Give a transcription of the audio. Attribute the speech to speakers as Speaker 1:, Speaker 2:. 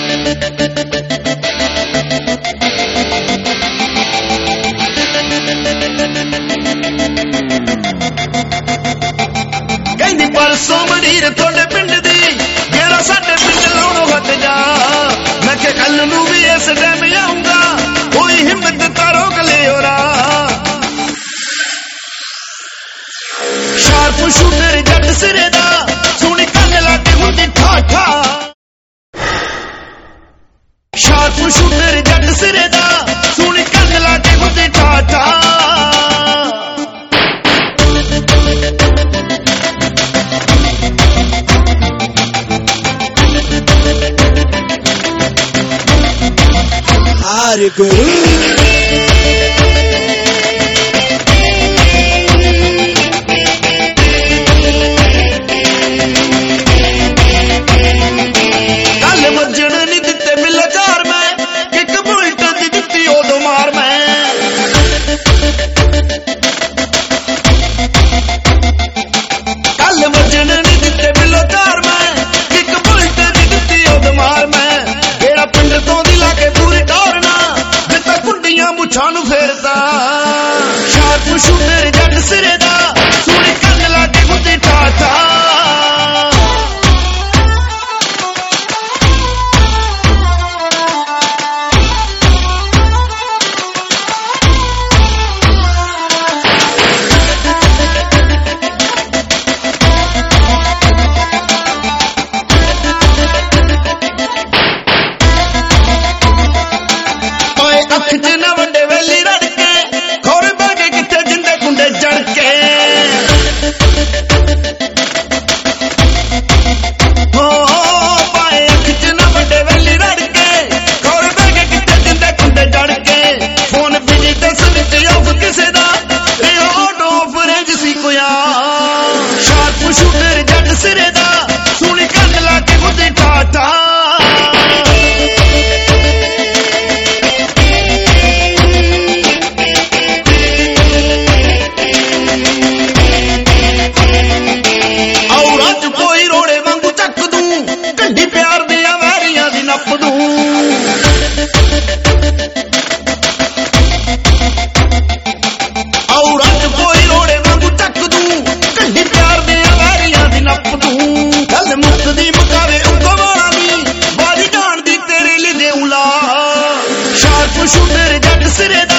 Speaker 1: कहंदी परसों मरीर थोड़े पिंड दी मेरा साडे पिंड लाउणों हट जा मैं के कल नूं भी इस टाइम आऊंगा कोई हिम्मत तारो गले ओरा शार्प शूटर जट सिरे दा सुनी कंन लागे हुंदी ठाठा शार्प शूटर जट सिरे दा सुनी कंन लागे हुंदी ठाठा
Speaker 2: Hare Guru मुछानू फेरदा शार्प शूटर जट सिरे दा सुनी कंन लागे हुंदी ठाठा पाए अख च न वंडे वेली रड़के खोरे बागे किथे जिंदे कुंडे जड़के हो पाए अख च न वंडे वेली रड़के खोरे बागे किथे जिंदे कुंडे जड़के फोन बिजी दस विच ऑफ किसे दा ए ऑन ऑफ रेंज सी कोया शार्प शूटर जट सिरे दा सुनी कंन लागे हुंदी ठाठा शूटर जट सिरे दा